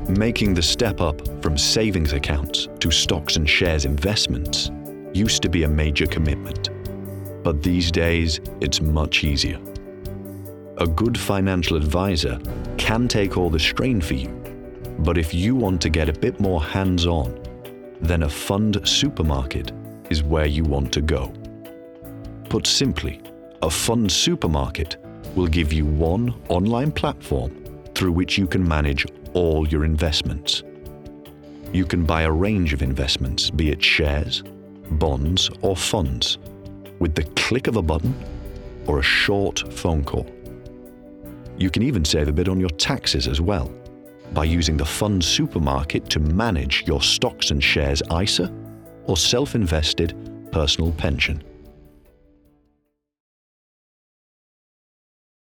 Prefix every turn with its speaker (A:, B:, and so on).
A: Making the step up from savings accounts to stocks and shares investments used to be a major commitment, but these days it's much easier. A good financial advisor can take all the strain for you, but if you want to get a bit more hands-on, then a fund supermarket is where you want to go. Put simply, a fund supermarket will give you one online platform through which you can manage all your investments. You can buy a range of investments, be it shares, bonds, or funds, with the click of a button or a short phone call. You can even save a bit on your taxes as well by using the fund supermarket to manage your stocks and shares ISA or self-invested personal pension.